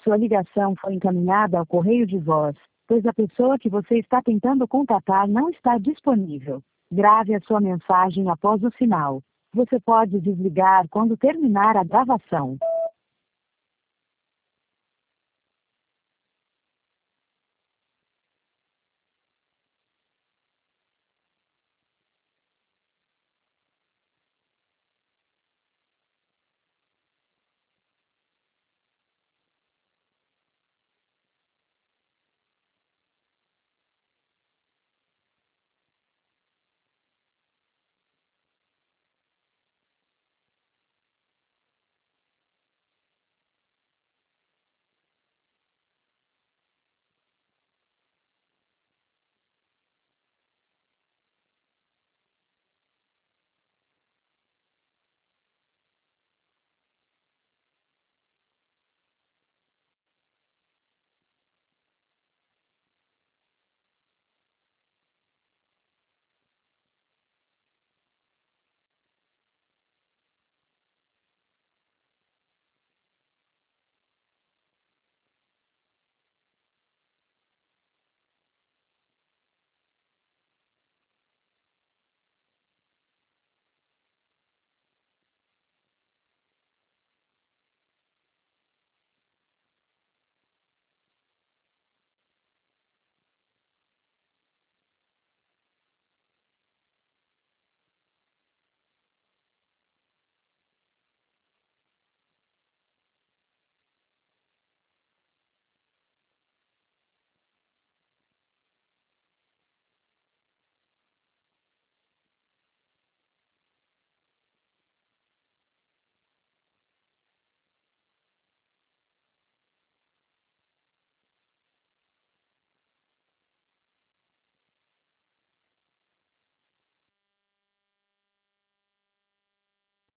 Sua ligação foi encaminhada ao correio de voz, pois a pessoa que você está tentando contatar não está disponível. Grave a sua mensagem após o sinal. Você pode desligar quando terminar a gravação.